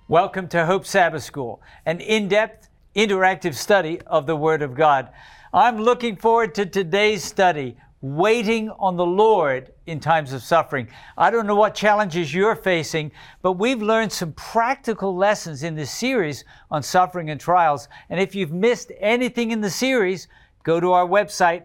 Welcome to Hope Sabbath School, an in-depth, interactive study of the Word of God. I'm looking forward to today's study, Waiting on the Lord in Times of Suffering. I don't know what challenges you're facing, but we've learned some practical lessons in this series on suffering and trials. And if you've missed anything in the series, go to our website,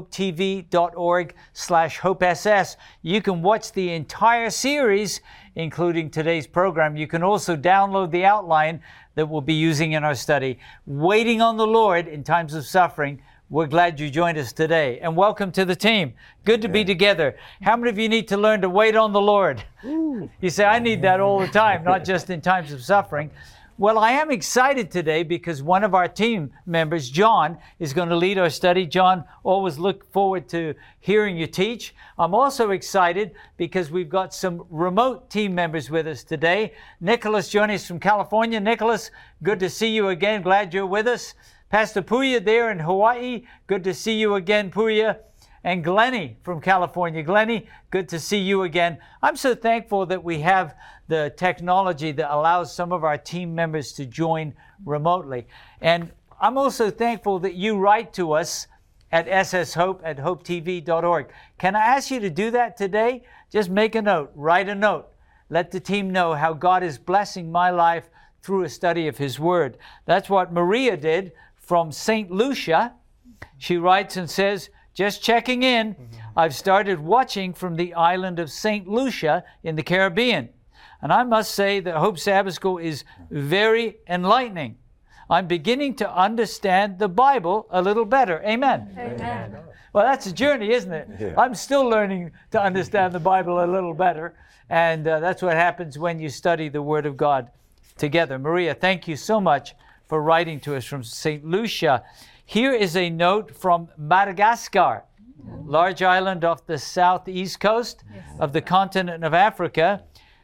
hopetv.org/hopess. You can watch the entire series, including today's program. You can also download the outline that we'll be using in our study, Waiting on the Lord in Times of Suffering. We're glad you joined us today, and welcome to the team. Good to be together. How many of you need to learn to wait on the Lord? You say, I need that all the time, not just in times of suffering. Well, I am excited today because one of our team members, John, is going to lead our study. John, always look forward to hearing you teach. I'm also excited because we've got some remote team members with us today. Nicholas joining us from California. Nicholas, good to see you again. Glad you're with us. Pastor Puya there in Hawaii. Good to see you again, Puya. And Glennie from California. Glennie, good to see you again. I'm so thankful that we have the technology that allows some of our team members to join remotely. And I'm also thankful that you write to us at sshope@hopetv.org. Can I ask you to do that today? Just make a note, write a note. Let the team know how God is blessing my life through a study of His Word. That's what Maria did from St. Lucia. She writes and says, just checking in, I've started watching from the island of St. Lucia in the Caribbean. And I must say that Hope Sabbath School is very enlightening. I'm beginning to understand the Bible a little better. Amen. Amen. Well, that's a journey, isn't it? Yeah. I'm still learning to understand the Bible a little better. And that's what happens when you study the Word of God together. Maria, thank you so much for writing to us from St. Lucia. Here is a note from Madagascar, large island off the southeast coast of the continent of Africa.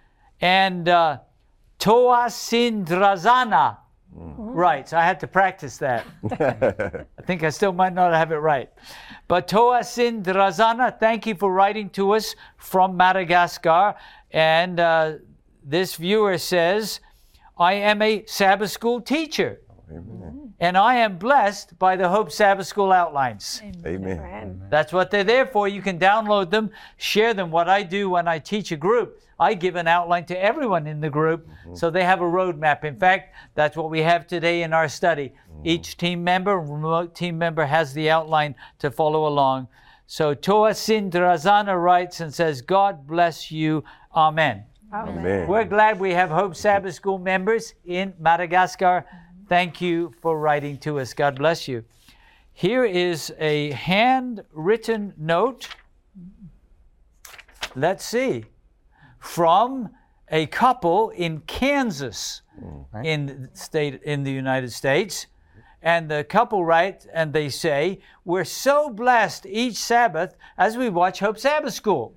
And Toa Sindrazana writes, I had to practice that. I think I still might not have it right. But Toa Sindrazana, thank you for writing to us from Madagascar. And this viewer says, I am a Sabbath school teacher. Amen. And I am blessed by the Hope Sabbath School outlines. Amen. That's what they're there for. You can download them, share them. What I do when I teach a group, I give an outline to everyone in the group so they have a roadmap. In fact, that's what we have today in our study. Each team member, remote team member, has the outline to follow along. So Toa Sindrazana writes and says, God bless you. Amen. Amen. We're glad we have Hope Sabbath School members in Madagascar. Thank you for writing to us. God bless you. Here is a handwritten note. Let's see. From a couple in Kansas, in the United States. And the couple write and they say, we're so blessed each Sabbath as we watch Hope Sabbath School.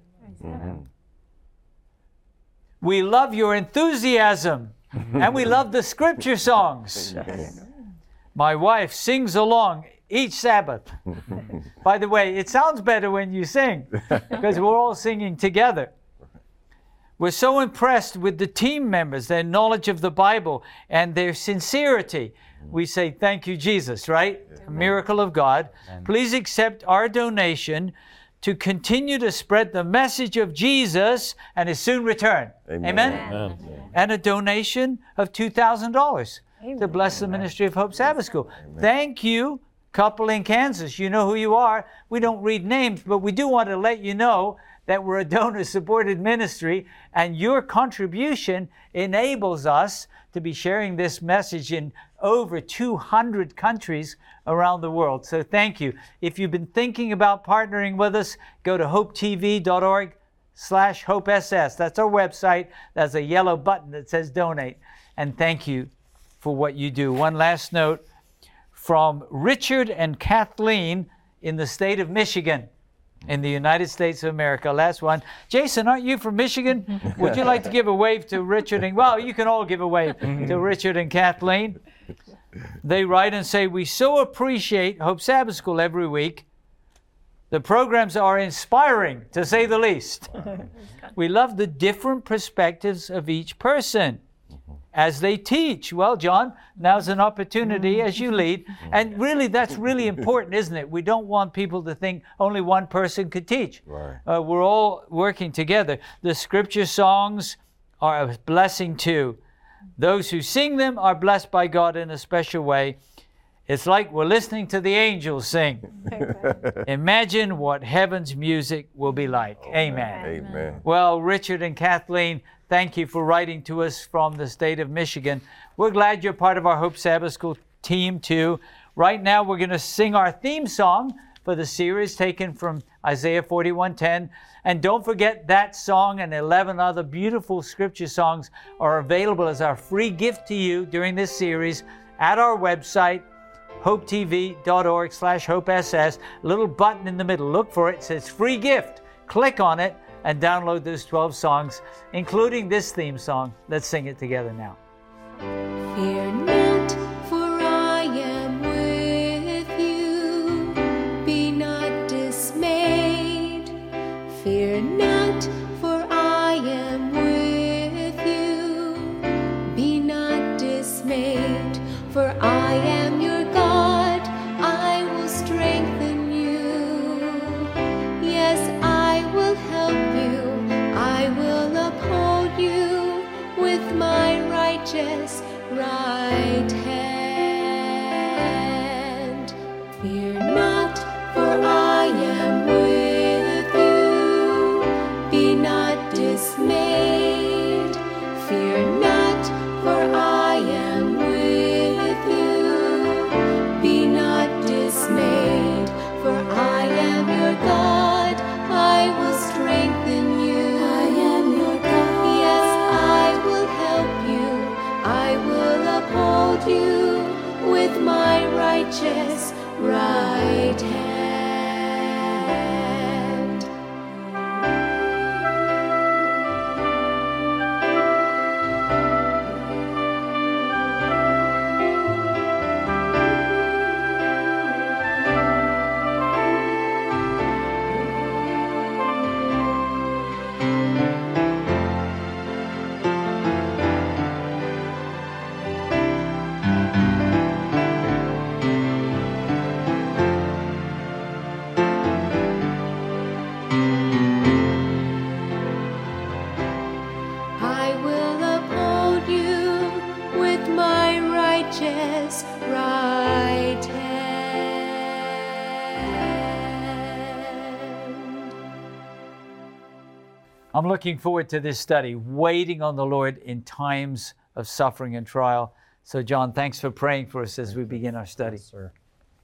We love your enthusiasm, and we love the scripture songs. My wife sings along each Sabbath. By the way, it sounds better when you sing, because we're all singing together. We're so impressed with the team members, their knowledge of the Bible, and their sincerity. We say, thank you, Jesus, right? A miracle of God. Please accept our donation to continue to spread the message of Jesus and His soon return. Amen? Amen. And a donation of $2,000 to bless the ministry of Hope Sabbath School. Amen. Thank you, couple in Kansas. You know who you are. We don't read names, but we do want to let you know that we're a donor-supported ministry, and your contribution enables us to be sharing this message in over 200 countries around the world. So thank you. If you've been thinking about partnering with us, go to hopetv.org/hopeess. That's our website. There's a yellow button that says donate. And thank you for what you do. One last note from Richard and Kathleen in the state of Michigan, in the United States of America. Last one. Jason, aren't you from Michigan? Would you like to give a wave to Richard? Well, you can all give a wave to Richard and Kathleen. They write and say, we so appreciate Hope Sabbath School every week. The programs are inspiring, to say the least. We love the different perspectives of each person. as they teach. Well, John, now's an opportunity as you lead. And really, that's really important, isn't it? We don't want people to think only one person could teach. Right. We're all working together. The scripture songs are a blessing too. Those who sing them are blessed by God in a special way. It's like we're listening to the angels sing. Imagine what heaven's music will be like. Amen. Amen. Well, Richard and Kathleen, thank you for writing to us from the state of Michigan. We're glad you're part of our Hope Sabbath School team too. Right now we're going to sing our theme song for the series taken from Isaiah 41:10. And don't forget that song and 11 other beautiful scripture songs are available as our free gift to you during this series at our website, hopetv.org/hopeSS. A little button in the middle. Look for it. It says free gift. Click on it and download those 12 songs, including this theme song. Let's sing it together now. Fear not, for I am with you. Be not dismayed. Fear not, for I am with you. Be not dismayed, for I am your God. I will strengthen you. Yes, I will help you. I will uphold you with my righteous right hand. Fear not, for I am with you. Be not dismayed. Fear not, for I am with you. Be not dismayed, for I am your God. I will strengthen you. I am your God. Yes, I will help you. I will uphold you with my righteous right hand. I will uphold you with my righteous right hand. I'm looking forward to this study, waiting on the Lord in times of suffering and trial. So, John, thanks for praying for us as we begin our study. Yes, sir.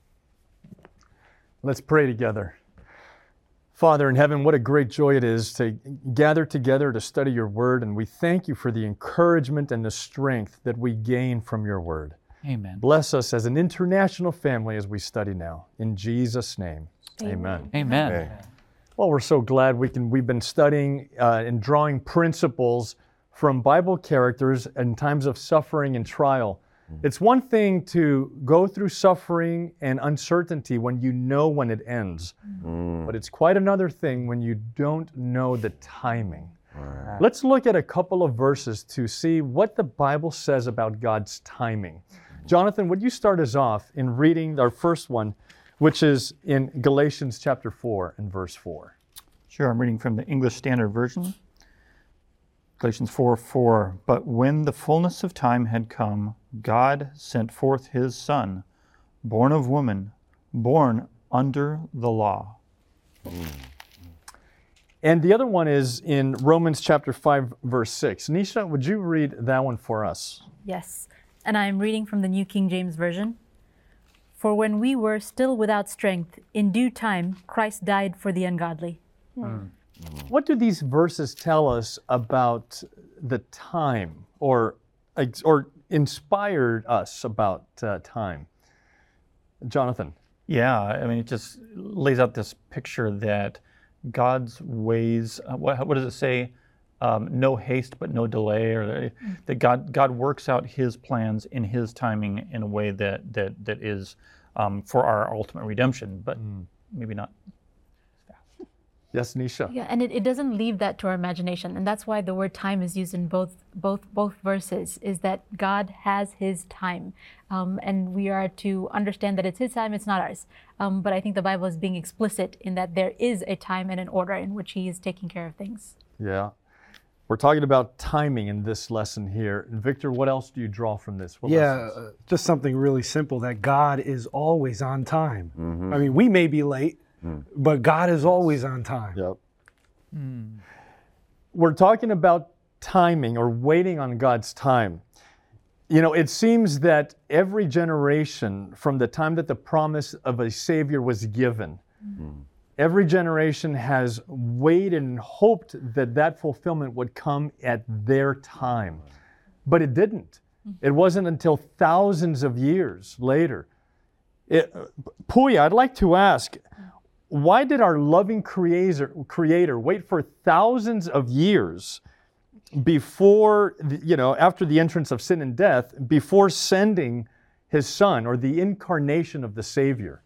Let's pray together. Father in heaven, what a great joy it is to gather together to study your word, and we thank you for the encouragement and the strength that we gain from your word. Amen. Bless us as an international family as we study now. In Jesus' name, amen. Amen. Amen. Well, we're so glad we've been studying and drawing principles from Bible characters in times of suffering and trial. It's one thing to go through suffering and uncertainty when you know when it ends, but it's quite another thing when you don't know the timing. Right. Let's look at a couple of verses to see what the Bible says about God's timing. Jonathan, would you start us off in reading our first one, which is in Galatians chapter 4 and verse 4. Sure, I'm reading from the English Standard Version. Galatians 4:4. But when the fullness of time had come, God sent forth his Son, born of woman, born under the law. And the other one is in Romans chapter 5, verse 6. Nisha, would you read that one for us? Yes, and I am reading from the New King James Version. For when we were still without strength, in due time Christ died for the ungodly. What do these verses tell us about the time, or inspired us about time? Jonathan. Yeah, I mean, it just lays out this picture that God's ways, what does it say? No haste but no delay, or that God works out his plans in his timing in a way that is for our ultimate redemption, but maybe not fast. Yes, Nisha. Yeah, and it doesn't leave that to our imagination, and that's why the word time is used in both verses. Is that God has His time, and we are to understand that it's His time, it's not ours. But I think the Bible is being explicit in that there is a time and an order in which He is taking care of things. Yeah. We're talking about timing in this lesson here. And Victor, what else do you draw from this? What lessons? Just something really simple, that God is always on time. I mean, we may be late, but God is always on time. Yep. We're talking about timing or waiting on God's time. You know, it seems that every generation from the time that the promise of a Savior was given, every generation has waited and hoped that that fulfillment would come at their time. But it didn't. It wasn't until thousands of years later. Puya, I'd like to ask, why did our loving Creator wait for thousands of years before, after the entrance of sin and death, before sending His Son or the incarnation of the Savior?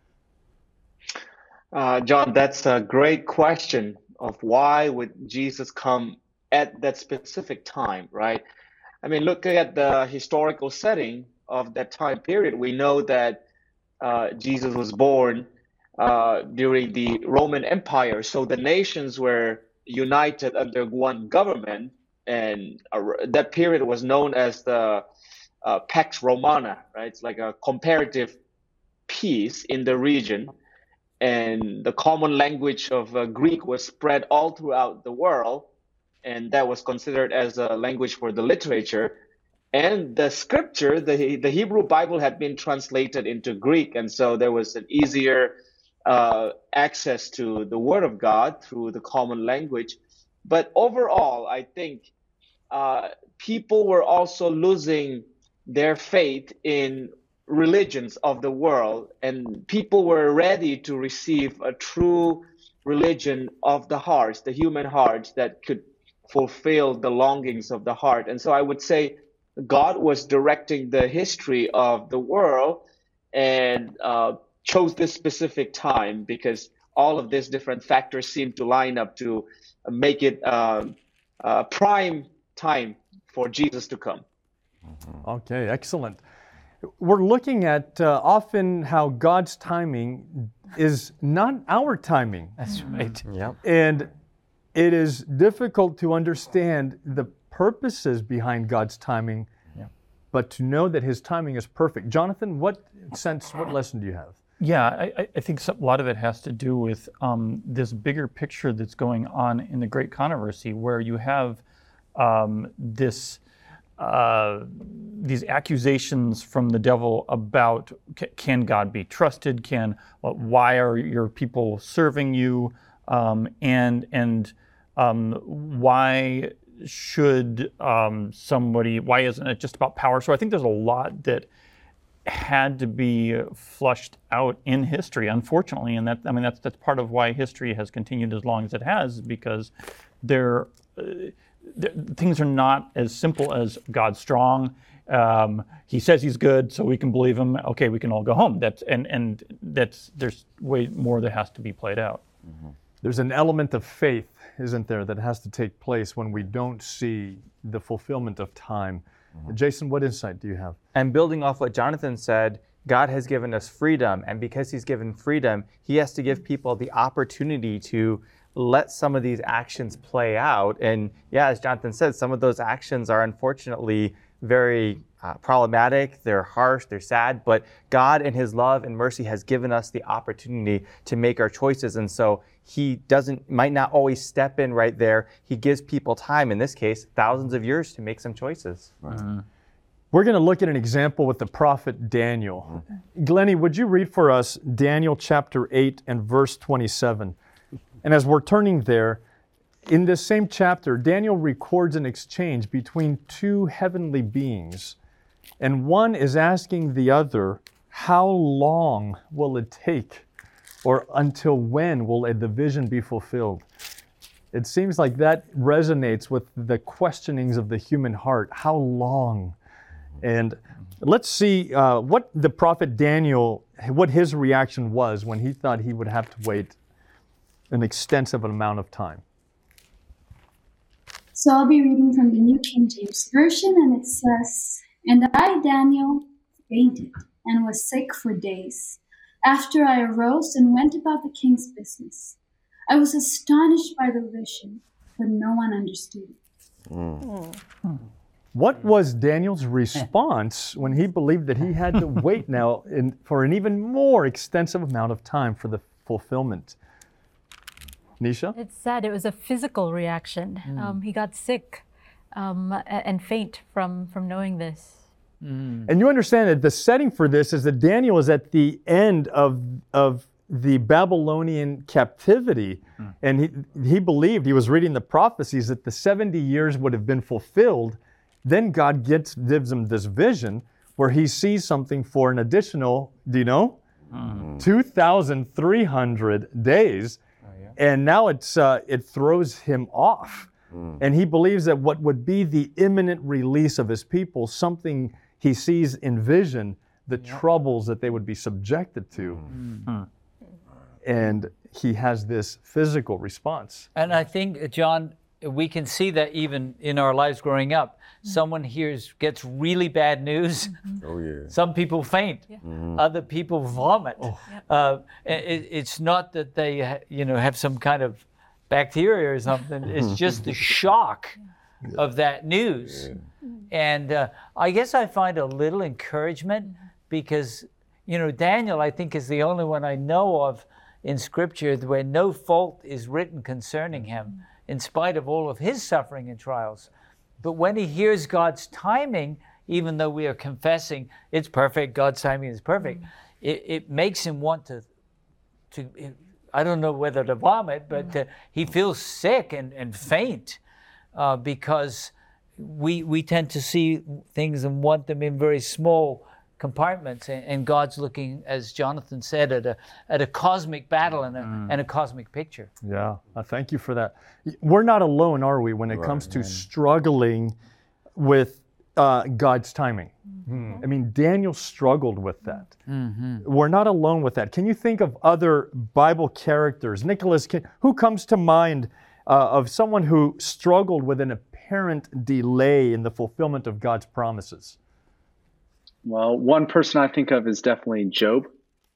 John, that's a great question of why would Jesus come at that specific time, right? I mean, looking at the historical setting of that time period, we know that Jesus was born during the Roman Empire. So the nations were united under one government, and that period was known as the Pax Romana, right? It's like a comparative peace in the region. And the common language of Greek was spread all throughout the world, and that was considered as a language for the literature. And the scripture, the Hebrew Bible, had been translated into Greek, and so there was an easier access to the Word of God through the common language. But overall, I think people were also losing their faith in religions of the world, and people were ready to receive a true religion of the hearts, the human hearts, that could fulfill the longings of the heart. And so I would say God was directing the history of the world and chose this specific time because all of these different factors seem to line up to make it prime time for Jesus to come. Okay, excellent. We're looking at often how God's timing is not our timing. That's right. Yep. And it is difficult to understand the purposes behind God's timing, but to know that His timing is perfect. Jonathan, what lesson do you have? Yeah, I think a lot of it has to do with this bigger picture that's going on in the Great Controversy, where you have these accusations from the devil about can God be trusted? Why are your people serving you? And why should somebody? Why isn't it just about power? So I think there's a lot that had to be flushed out in history, unfortunately, and that's part of why history has continued as long as it has, because things are not as simple as God's strong. He says He's good, so we can believe Him. Okay, we can all go home. There's way more that has to be played out. Mm-hmm. There's an element of faith, isn't there, that has to take place when we don't see the fulfillment of time. Mm-hmm. Jason, what insight do you have? And building off what Jonathan said, God has given us freedom, and because He's given freedom, He has to give people the opportunity to let some of these actions play out. And yeah, as Jonathan said, some of those actions are unfortunately very problematic, they're harsh, they're sad, but God in His love and mercy has given us the opportunity to make our choices. And so He might not always step in right there. He gives people time, in this case, thousands of years to make some choices. Right. Mm-hmm. We're going to look at an example with the prophet Daniel. Mm-hmm. Glennie, would you read for us Daniel chapter 8 and verse 27? And as we're turning there, in this same chapter, Daniel records an exchange between two heavenly beings. And one is asking the other, how long will it take? Or until when will the vision be fulfilled? It seems like that resonates with the questionings of the human heart. How long? And let's see what the prophet Daniel, what his reaction was when he thought he would have to wait. an extensive amount of time. So I'll be reading from the New King James Version, and it says, "And I, Daniel, fainted and was sick for days. After I arose and went about the king's business. I was astonished by the vision, but no one understood it." What was Daniel's response when he believed that he had to wait now for an even more extensive amount of time for the fulfillment? Nisha? It's sad. It was a physical reaction. He got sick and faint from knowing this. And you understand that the setting for this is that Daniel is at the end of the Babylonian captivity. And he believed, he was reading the prophecies, that the 70 years would have been fulfilled. Then God gives him this vision where he sees something for an additional, 2,300 days. And now it throws him off. And he believes that what would be the imminent release of his people, something he sees in vision, the troubles that they would be subjected to. And he has this physical response. And I think, John, we can see that even in our lives growing up. Someone gets really bad news. Oh, yeah. Some people faint. Other people vomit. It's not that they, have some kind of bacteria or something. It's just the shock of that news. And I guess I find a little encouragement because, Daniel, I think, is the only one I know of in Scripture where no fault is written concerning him, in spite of all of his suffering and trials. But when he hears God's timing, even though we are confessing it's perfect, God's timing is perfect, it makes him want to I don't know whether to vomit, but he feels sick and faint because we tend to see things and want them in very small compartments, and God's looking, as Jonathan said, at a cosmic battle and a cosmic picture. Yeah, thank you for that. We're not alone, are we, when it comes to struggling with God's timing? I mean, Daniel struggled with that. We're not alone with that. Can you think of other Bible characters? Nicholas, who comes to mind of someone who struggled with an apparent delay in the fulfillment of God's promises? Well, one person I think of is definitely Job.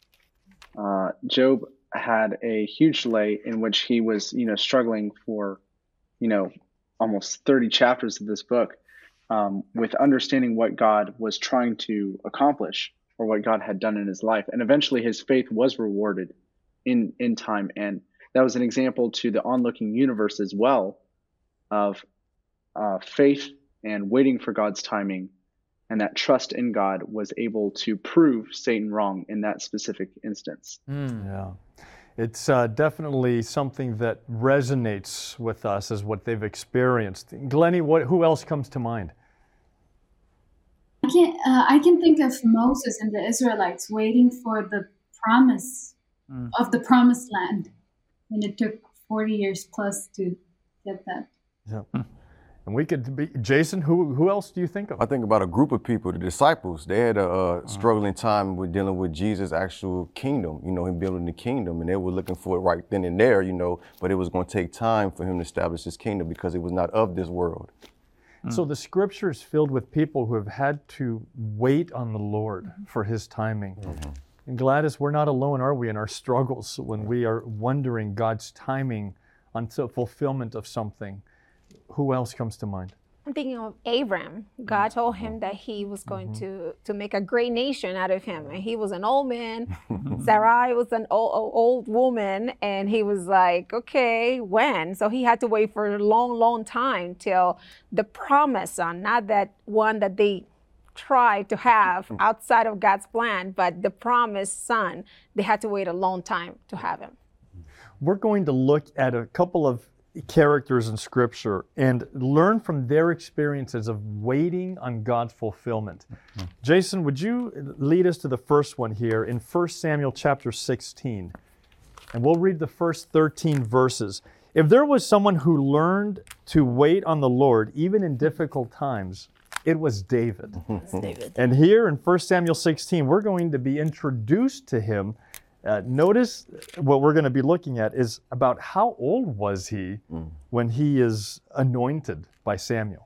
Job had a huge delay in which he was, struggling for, almost 30 chapters of this book with understanding what God was trying to accomplish or what God had done in his life. And eventually his faith was rewarded in time. And that was an example to the onlooking universe as well of faith and waiting for God's timing. And that trust in God was able to prove Satan wrong in that specific instance. Yeah, it's definitely something that resonates with us as what they've experienced. Glennie, who else comes to mind? I can think of Moses and the Israelites waiting for the promise of the promised land. And it took 40 years plus to get that. Yeah. And we could be, Jason, who else do you think of? I think about a group of people, the disciples. They had a struggling time with dealing with Jesus' actual kingdom, him building the kingdom. And they were looking for it right then and there, but it was going to take time for him to establish his kingdom because it was not of this world. So the scripture is filled with people who have had to wait on the Lord for his timing. And Gladys, we're not alone, are we, in our struggles when we are wondering God's timing until fulfillment of something. Who else comes to mind? I'm thinking of Abraham. God told him that he was going to make a great nation out of him. And he was an old man. Sarai was an old woman. And he was like, okay, when? So he had to wait for a long, long time till the promised son, not that one that they tried to have outside of God's plan, but the promised son. They had to wait a long time to have him. We're going to look at a couple of characters in Scripture and learn from their experiences of waiting on God's fulfillment. Jason, would you lead us to the first one here in 1 Samuel chapter 16? And we'll read the first 13 verses. If there was someone who learned to wait on the Lord, even in difficult times, it was David. It's David. And here in 1 Samuel 16, we're going to be introduced to him Notice what we're going to be looking at is about how old was he when he is anointed by Samuel.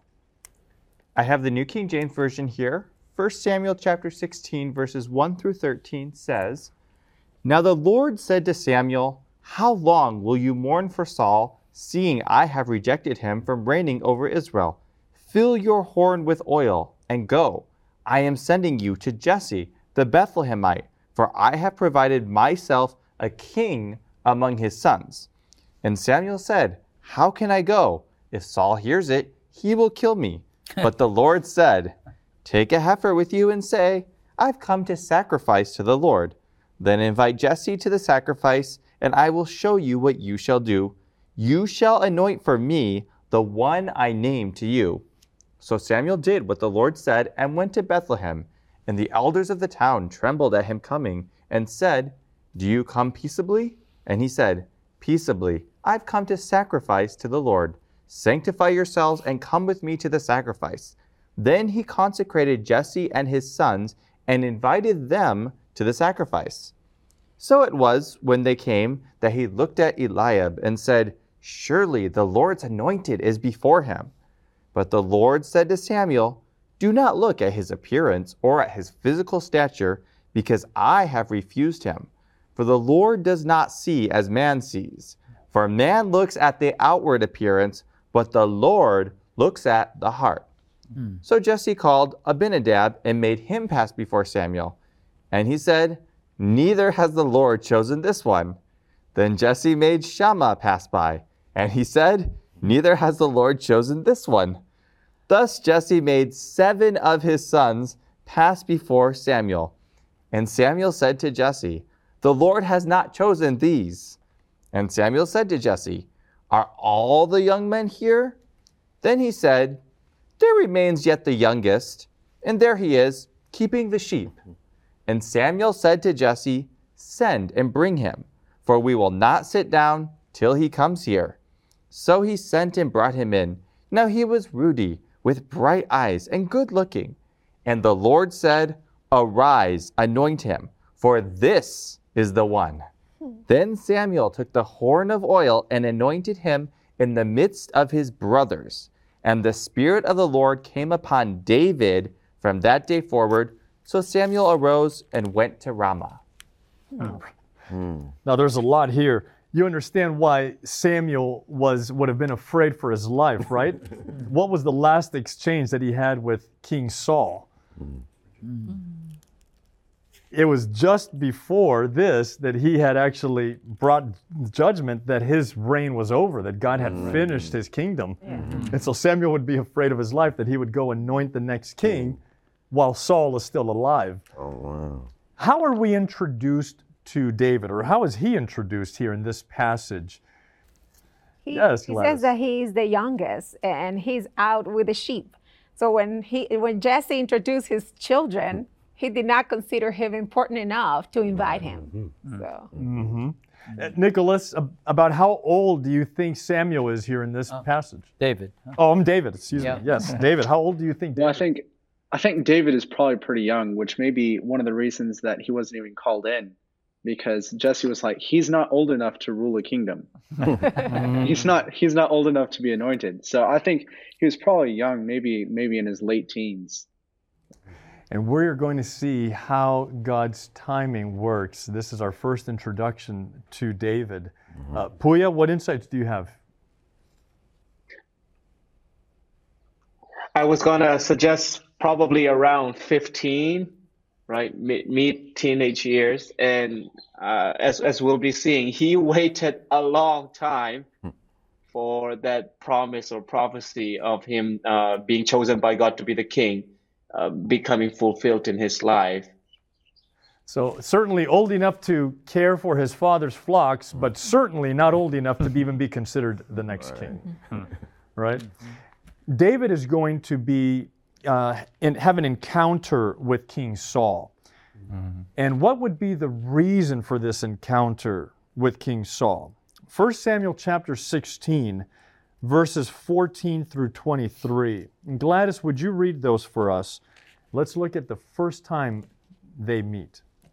I have the New King James Version here. 1 Samuel chapter 16, verses 1 through 13 says, "Now the Lord said to Samuel, how long will you mourn for Saul, seeing I have rejected him from reigning over Israel? Fill your horn with oil and go. I am sending you to Jesse the Bethlehemite, for I have provided myself a king among his sons." And Samuel said, "How can I go? If Saul hears it, he will kill me." But the Lord said, "Take a heifer with you and say, I've come to sacrifice to the Lord. Then invite Jesse to the sacrifice, and I will show you what you shall do. You shall anoint for me the one I name to you." So Samuel did what the Lord said and went to Bethlehem. And the elders of the town trembled at him coming and said, "Do you come peaceably?" And he said, "Peaceably. I've come to sacrifice to the Lord. Sanctify yourselves and come with me to the sacrifice." Then he consecrated Jesse and his sons and invited them to the sacrifice. So it was, when they came, that he looked at Eliab and said, "Surely the Lord's anointed is before him." But the Lord said to Samuel, "Do not look at his appearance or at his physical stature, because I have refused him. For the Lord does not see as man sees. For man looks at the outward appearance, but the Lord looks at the heart." So Jesse called Abinadab and made him pass before Samuel. And he said, "Neither has the Lord chosen this one." Then Jesse made Shammah pass by, and he said, "Neither has the Lord chosen this one." Thus Jesse made 7 of his sons pass before Samuel. And Samuel said to Jesse, "The Lord has not chosen these." And Samuel said to Jesse, "Are all the young men here?" Then he said, "There remains yet the youngest, and there he is, keeping the sheep." And Samuel said to Jesse, "Send and bring him, for we will not sit down till he comes here." So he sent and brought him in. Now he was ruddy, with bright eyes and good looking. And the Lord said, "Arise, anoint him, for this is the one." Then Samuel took the horn of oil and anointed him in the midst of his brothers. And the Spirit of the Lord came upon David from that day forward. So Samuel arose and went to Ramah. Now there's a lot here. You understand why Samuel would have been afraid for his life, right? What was the last exchange that he had with King Saul? It was just before this that he had actually brought judgment that his reign was over, that God had finished his kingdom. And so Samuel would be afraid of his life, that he would go anoint the next king while Saul is still alive. Oh, wow. How are we introduced to David, or how is he introduced here in this passage? He Gladys. says that he is the youngest and he's out with the sheep. So when Jesse introduced his children, he did not consider him important enough to invite him. So. Nicholas, about how old do you think Samuel is here in this passage? David. Oh, I'm David. Excuse me. Yes, David. How old do you think? Well, David? I think David is probably pretty young, which may be one of the reasons that he wasn't even called in, because Jesse was like, he's not old enough to rule a kingdom. He's not old enough to be anointed. So I think he was probably young, maybe in his late teens. And we're going to see how God's timing works. This is our first introduction to David. Puya, what insights do you have? I was going to suggest probably around 15, right? Mid teenage years. And as we'll be seeing, he waited a long time for that promise or prophecy of him being chosen by God to be the king, becoming fulfilled in his life. So certainly old enough to care for his father's flocks, but certainly not old enough to even be considered the next king. Right? David is going to be have an encounter with King Saul. And what would be the reason for this encounter with King Saul? 1 Samuel chapter 16, verses 14 through 23. And Gladys, would you read those for us? Let's look at the first time they meet.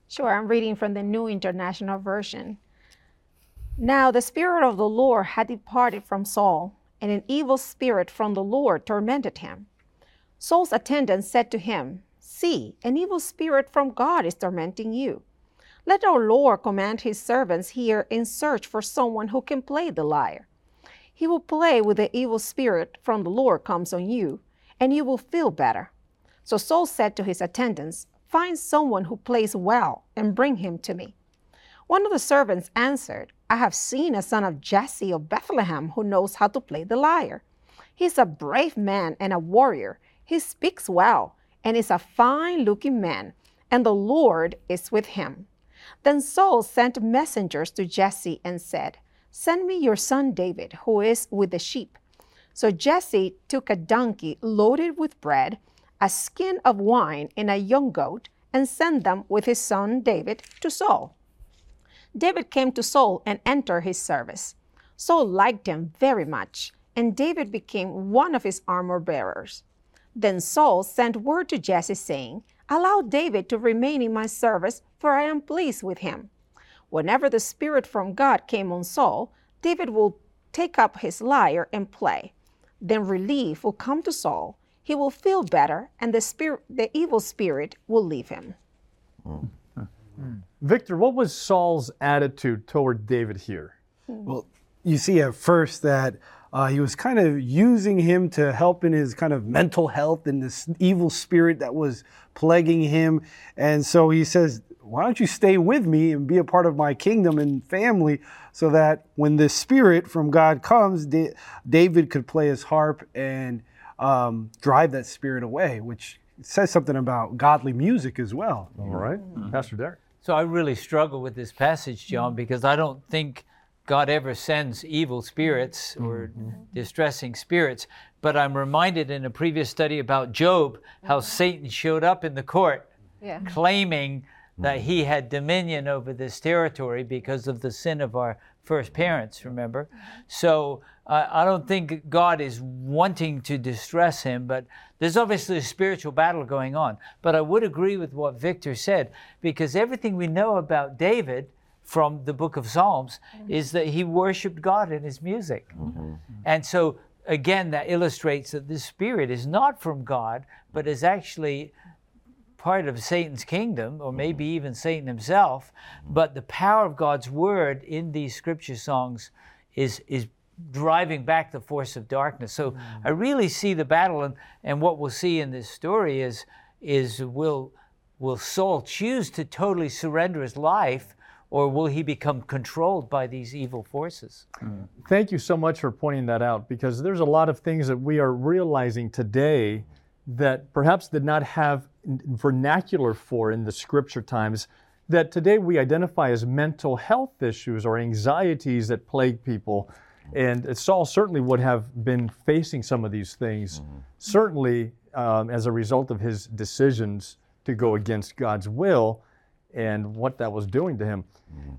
Sure, I'm reading from the New International Version. Now the Spirit of the Lord had departed from Saul, and an evil spirit from the Lord tormented him. Saul's attendant said to him, "See, an evil spirit from God is tormenting you. Let our Lord command his servants here in search for someone who can play the lyre. He will play with the evil spirit from the Lord comes on you, and you will feel better." So Saul said to his attendants, "Find someone who plays well and bring him to me." One of the servants answered, "I have seen a son of Jesse of Bethlehem who knows how to play the lyre. He's a brave man and a warrior. He speaks well and is a fine-looking man, and the Lord is with him." Then Saul sent messengers to Jesse and said, "Send me your son David, who is with the sheep." So Jesse took a donkey loaded with bread, a skin of wine, and a young goat, and sent them with his son David to Saul. David came to Saul and entered his service. Saul liked him very much, and David became one of his armor bearers. Then Saul sent word to Jesse, saying, "Allow David to remain in my service, for I am pleased with him." Whenever the Spirit from God came on Saul, David will take up his lyre and play. Then relief will come to Saul. He will feel better, and the evil spirit will leave him. Victor, what was Saul's attitude toward David here? Well, you see at first that he was kind of using him to help in his kind of mental health and this evil spirit that was plaguing him. And so he says, "Why don't you stay with me and be a part of my kingdom and family so that when the spirit from God comes, David could play his harp and drive that spirit away," which says something about godly music as well. All right. Pastor Derek. So I really struggle with this passage, John, because I don't think God ever sends evil spirits or distressing spirits. But I'm reminded in a previous study about Job, how Satan showed up in the court claiming that he had dominion over this territory because of the sin of our first parents, remember? So I don't think God is wanting to distress him, but there's obviously a spiritual battle going on. But I would agree with what Victor said, because everything we know about David from the book of Psalms is that he worshiped God in his music. And so, again, that illustrates that this spirit is not from God, but is actually part of Satan's kingdom, or maybe even Satan himself. But the power of God's word in these scripture songs is driving back the force of darkness. So I really see the battle, and what we'll see in this story is will Saul choose to totally surrender his life, or will he become controlled by these evil forces? Thank you so much for pointing that out, because there's a lot of things that we are realizing today that perhaps did not have vernacular for in the scripture times, that today we identify as mental health issues or anxieties that plague people. And Saul certainly would have been facing some of these things, certainly as a result of his decisions to go against God's will and what that was doing to him.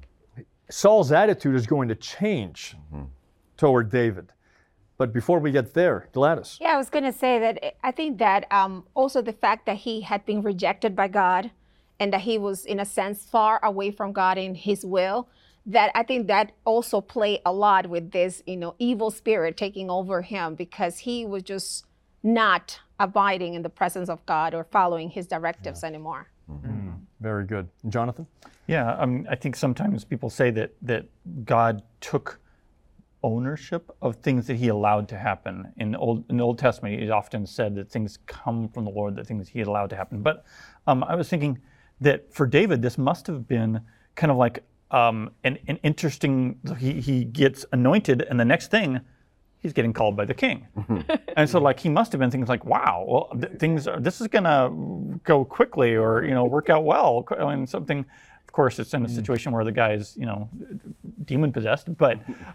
Saul's attitude is going to change toward David. But before we get there, Gladys. Yeah, I was going to say that I think that also the fact that he had been rejected by God and that he was, in a sense, far away from God in his will, that I think that also played a lot with this, evil spirit taking over him, because he was just not abiding in the presence of God or following his directives anymore. Very good. Jonathan? Yeah, I think sometimes people say that God took ownership of things that he allowed to happen. In the Old Testament, it often said that things come from the Lord, that things he allowed to happen. But I was thinking that for David, this must have been kind of like an interesting, he gets anointed, and the next thing, he's getting called by the king. And so he must have been things like, wow, well, this is gonna go quickly, or, work out well. And something, of course, it's in a situation where the guy is, demon possessed, but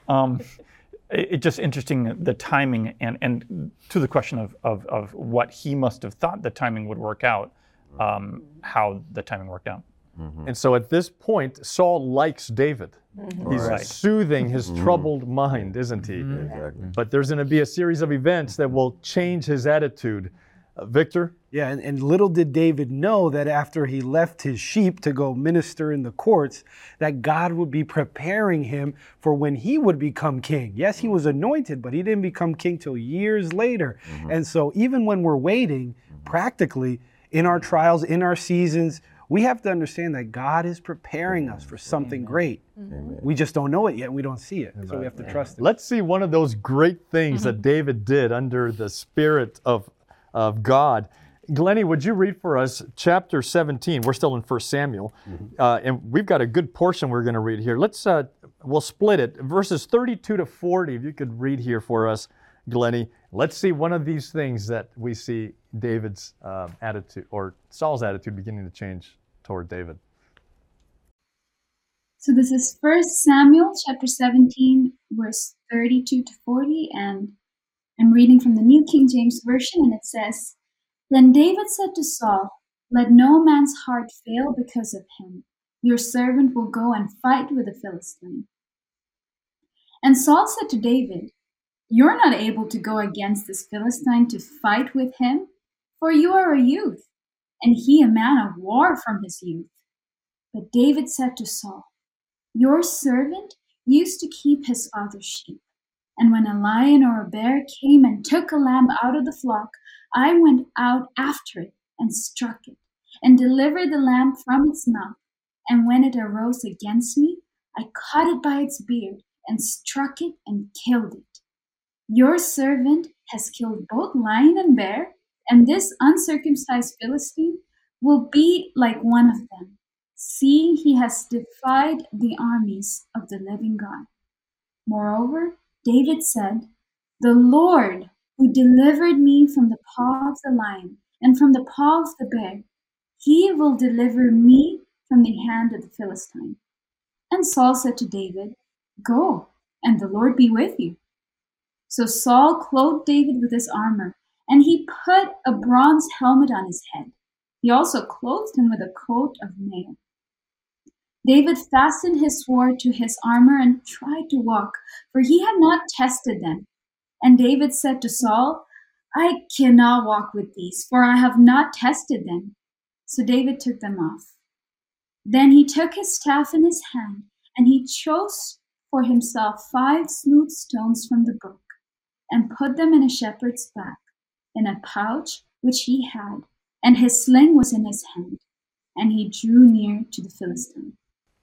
it's just interesting, the timing, and to the question of what he must have thought the timing would work out, how the timing worked out. And so at this point, Saul likes David. He's soothing his troubled mind, isn't he? Exactly. But there's going to be a series of events that will change his attitude Victor? Yeah, and little did David know that after he left his sheep to go minister in the courts, that God would be preparing him for when he would become king. Yes, he was anointed, but he didn't become king till years later. And so even when we're waiting, practically in our trials, in our seasons, we have to understand that God is preparing us for something great. We just don't know it yet, and we don't see it. So we have to trust it. Let's see one of those great things that David did under the Spirit of God. Glennie, would you read for us chapter 17? We're still in 1 Samuel, and we've got a good portion we're going to read here. We'll split it. Verses 32 to 40, if you could read here for us, Glennie. Let's see one of these things that we see David's attitude, or Saul's attitude, beginning to change toward David. So this is 1 Samuel chapter 17, verse 32 to 40, and I'm reading from the New King James Version, and it says, "Then David said to Saul, 'Let no man's heart fail because of him. Your servant will go and fight with the Philistine.' And Saul said to David, 'You're not able to go against this Philistine to fight with him, for you are a youth, and he a man of war from his youth.' But David said to Saul, 'Your servant used to keep his father's sheep, and when a lion or a bear came and took a lamb out of the flock, I went out after it and struck it, and delivered the lamb from its mouth. And when it arose against me, I caught it by its beard and struck it and killed it. Your servant has killed both lion and bear, and this uncircumcised Philistine will be like one of them, seeing he has defied the armies of the living God.' Moreover, David said, 'The Lord, who delivered me from the paw of the lion and from the paw of the bear, he will deliver me from the hand of the Philistine.' And Saul said to David, 'Go, and the Lord be with you.' So Saul clothed David with his armor, and he put a bronze helmet on his head. He also clothed him with a coat of mail. David fastened his sword to his armor and tried to walk, for he had not tested them. And David said to Saul, 'I cannot walk with these, for I have not tested them.' So David took them off. Then he took his staff in his hand, and he chose for himself 5 smooth stones from the brook, and put them in a shepherd's bag, in a pouch which he had, and his sling was in his hand, and he drew near to the Philistine."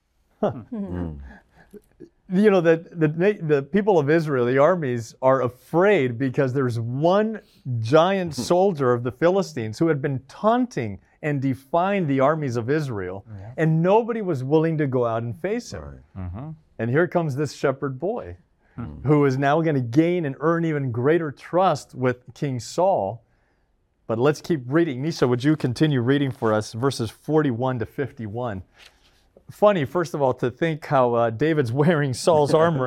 You know, the people of Israel, the armies, are afraid because there's one giant soldier of the Philistines who had been taunting and defying the armies of Israel, and nobody was willing to go out and face him. And here comes this shepherd boy who is now going to gain and earn even greater trust with King Saul. But let's keep reading. Nisha, would you continue reading for us verses 41 to 51? Funny, first of all, to think how David's wearing Saul's armor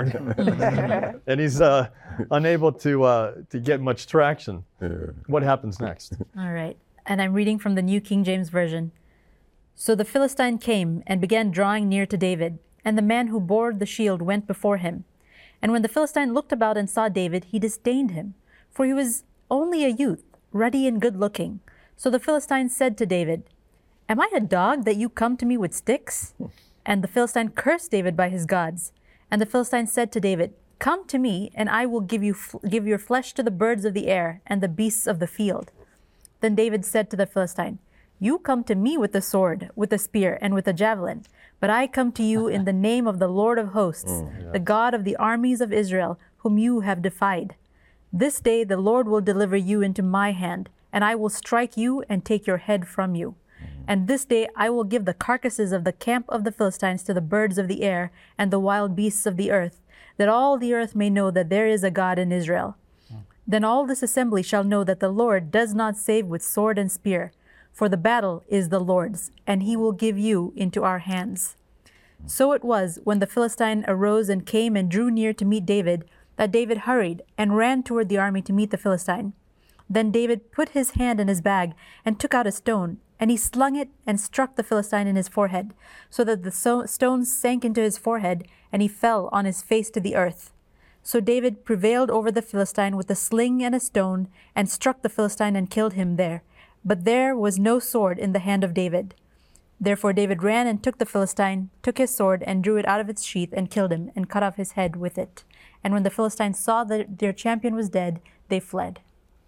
and he's unable to get much traction. What happens next? All right. And I'm reading from the New King James Version. "So the Philistine came and began drawing near to David, and the man who bore the shield went before him. And when the Philistine looked about and saw David, he disdained him, for he was only a youth, ruddy and good-looking. So the Philistine said to David, 'Am I a dog that you come to me with sticks?' And the Philistine cursed David by his gods. And the Philistine said to David, 'Come to me, and I will give your flesh to the birds of the air and the beasts of the field.' Then David said to the Philistine, 'You come to me with a sword, with a spear, and with a javelin, but I come to you in the name of the Lord of hosts, the God of the armies of Israel, whom you have defied. This day the Lord will deliver you into my hand, and I will strike you and take your head from you. And this day I will give the carcasses of the camp of the Philistines to the birds of the air and the wild beasts of the earth, that all the earth may know that there is a God in Israel. Then all this assembly shall know that the Lord does not save with sword and spear, for the battle is the Lord's, and he will give you into our hands.' So it was, when the Philistine arose and came and drew near to meet David, that David hurried and ran toward the army to meet the Philistine. Then David put his hand in his bag and took out a stone, and he slung it and struck the Philistine in his forehead, so that the stone sank into his forehead, and he fell on his face to the earth. So David prevailed over the Philistine with a sling and a stone, and struck the Philistine and killed him there. But there was no sword in the hand of David. Therefore David ran and took the Philistine, took his sword, and drew it out of its sheath, and killed him, and cut off his head with it. And when the Philistines saw that their champion was dead, they fled.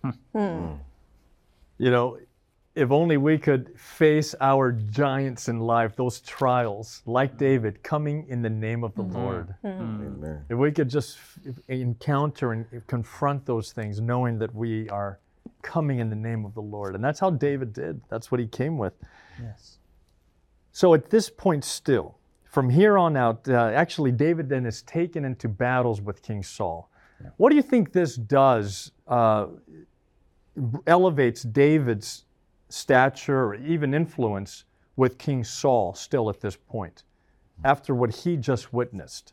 You know, if only we could face our giants in life, those trials, like David, coming in the name of the Lord. Amen. If we could just encounter and confront those things, knowing that we are coming in the name of the Lord. And that's how David did. That's what he came with. Yes. So at this point still, from here on out, actually David then is taken into battles with King Saul. Yeah. What do you think this does, elevates David's stature or even influence with King Saul still at this point, after what he just witnessed?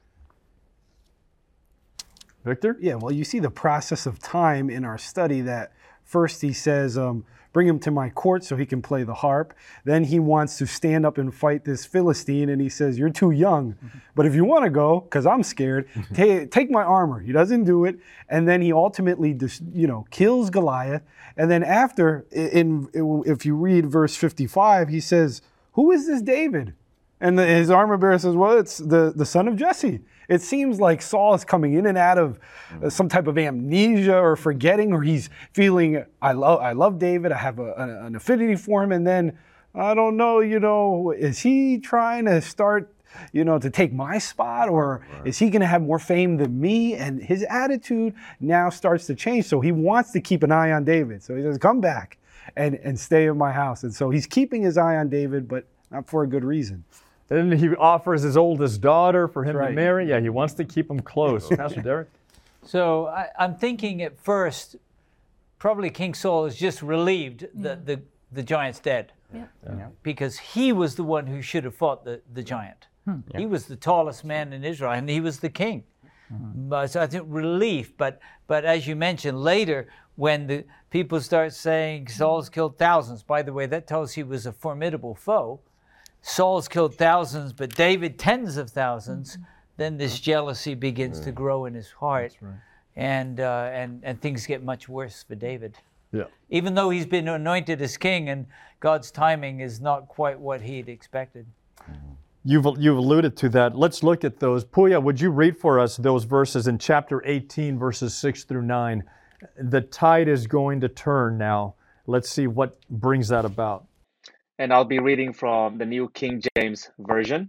Victor? Yeah, well, you see the process of time in our study that first he says, bring him to my court so he can play the harp. Then he wants to stand up and fight this Philistine, and he says, you're too young. But if you want to go, because I'm scared, take my armor. He doesn't do it. And then he ultimately kills Goliath. And then after, if you read verse 55, he says, who is this David? And his armor bearer says, well, it's the son of Jesse. It seems like Saul is coming in and out of some type of amnesia or forgetting, or he's feeling, I love David, I have an affinity for him, and then, I don't know, is he trying to start, to take my spot, or is he going to have more fame than me? And his attitude now starts to change, so he wants to keep an eye on David. So he says, come back and stay in my house. And so he's keeping his eye on David, but not for a good reason. Then he offers his oldest daughter for him to marry. Yeah, he wants to keep him close. Pastor Derek? So I'm thinking at first, probably King Saul is just relieved that the giant's dead. Yeah. Because he was the one who should have fought the giant. Yeah. He was the tallest man in Israel, and he was the king. So I think relief, but as you mentioned later, when the people start saying Saul's killed thousands, by the way, that tells he was a formidable foe. Saul's killed thousands, but David tens of thousands. Then this jealousy begins to grow in his heart, and things get much worse for David. Yeah. Even though he's been anointed as king, and God's timing is not quite what he'd expected. You've alluded to that. Let's look at those. Puya, would you read for us those verses in chapter 18, verses 6 through 9? The tide is going to turn now. Let's see what brings that about. And I'll be reading from the New King James Version.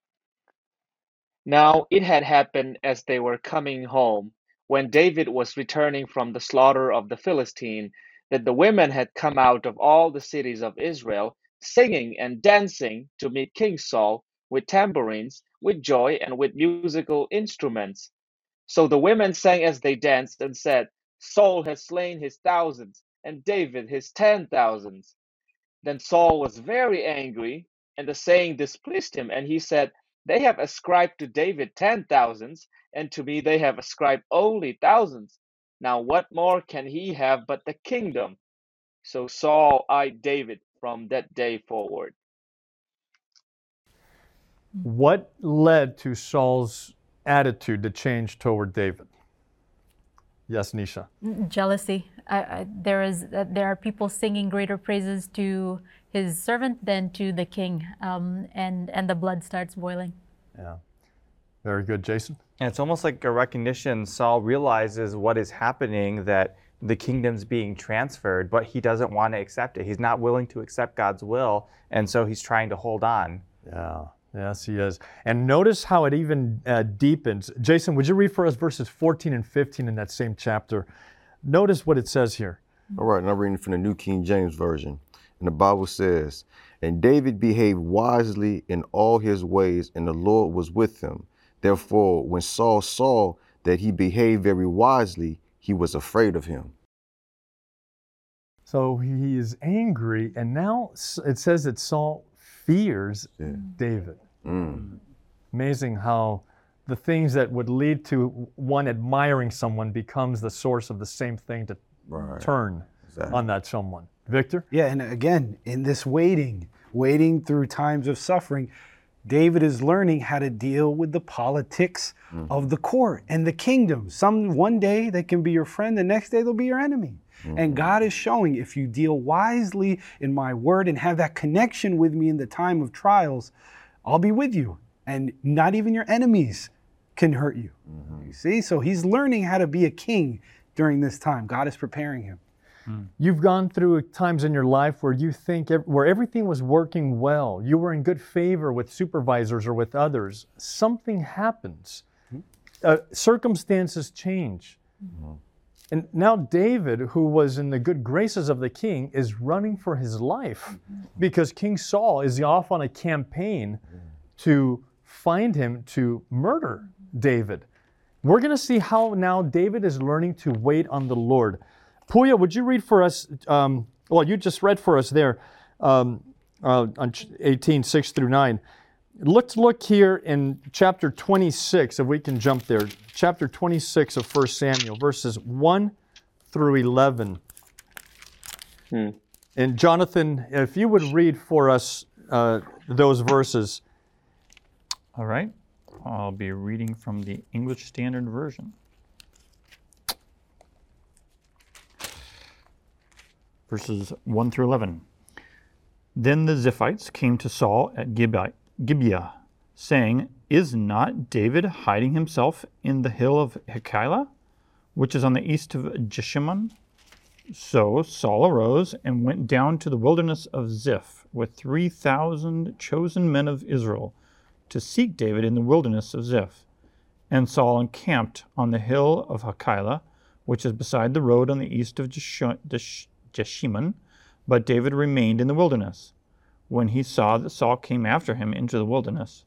Now it had happened as they were coming home, when David was returning from the slaughter of the Philistine, that the women had come out of all the cities of Israel, singing and dancing to meet King Saul, with tambourines, with joy, and with musical instruments. So the women sang as they danced and said, Saul has slain his thousands, and David his 10,000s. Then Saul was very angry, and the saying displeased him, and he said, they have ascribed to David 10,000s, and to me they have ascribed only thousands. Now what more can he have but the kingdom? So Saul eyed David from that day forward. What led to Saul's attitude to change toward David? Yes, Nisha. Jealousy. There are people singing greater praises to his servant than to the king, and the blood starts boiling. Yeah. Very good. Jason? And it's almost like a recognition. Saul realizes what is happening, that the kingdom's being transferred, but he doesn't want to accept it. He's not willing to accept God's will, and so he's trying to hold on. Yeah. Yes, he is. And notice how it even deepens. Jason, would you read for us verses 14 and 15 in that same chapter? Notice what it says here. All right, and I'm reading from the New King James Version. And the Bible says, and David behaved wisely in all his ways, and the Lord was with him. Therefore, when Saul saw that he behaved very wisely, he was afraid of him. So he is angry, and now it says that Saul fears David. Amazing how the things that would lead to one admiring someone becomes the source of the same thing to turn on that someone. Victor? Yeah, and again, in this waiting through times of suffering, David is learning how to deal with the politics of the court and the kingdom. One day they can be your friend, the next day they'll be your enemy. And God is showing, if you deal wisely in my word and have that connection with me in the time of trials, I'll be with you. And not even your enemies can hurt you. You see? So he's learning how to be a king during this time. God is preparing him. You've gone through times in your life where you think where everything was working well. You were in good favor with supervisors or with others. Something happens. Circumstances change. And now David, who was in the good graces of the king, is running for his life because King Saul is off on a campaign to find him to murder David. We're going to see how now David is learning to wait on the Lord. Puya, would you read for us, you just read for us there, on 18, 6 through 9. Let's look here in chapter 26, if we can jump there. Chapter 26 of 1 Samuel, verses 1 through 11. And Jonathan, if you would read for us those verses. All right. I'll be reading from the English Standard Version. Verses 1 through 11. Then the Ziphites came to Saul at Gibeah, saying, "Is not David hiding himself in the hill of Hachilah, which is on the east of Jeshimon?" So Saul arose and went down to the wilderness of Ziph with 3,000 chosen men of Israel to seek David in the wilderness of Ziph. And Saul encamped on the hill of Hachilah, which is beside the road on the east of Jeshimon, but David remained in the wilderness. When he saw that Saul came after him into the wilderness,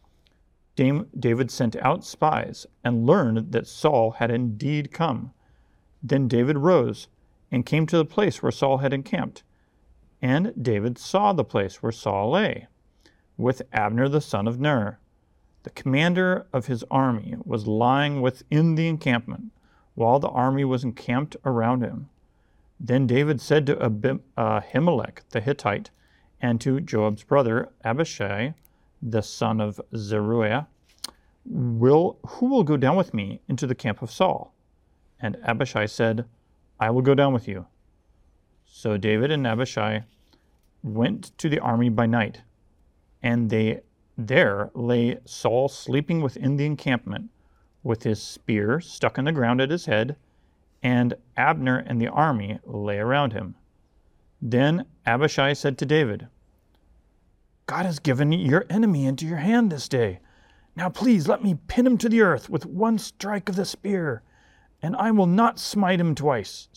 David sent out spies and learned that Saul had indeed come. Then David rose and came to the place where Saul had encamped. And David saw the place where Saul lay, with Abner the son of Ner. The commander of his army was lying within the encampment, while the army was encamped around him. Then David said to Ahimelech the Hittite and to Joab's brother Abishai the son of Zeruiah, "Who will go down with me into the camp of Saul?" And Abishai said, "I will go down with you." So David and Abishai went to the army by night, and there lay Saul sleeping within the encampment, with his spear stuck in the ground at his head, and Abner and the army lay around him. Then Abishai said to David, "God has given your enemy into your hand this day. Now please let me pin him to the earth with one strike of the spear, and I will not strike him twice.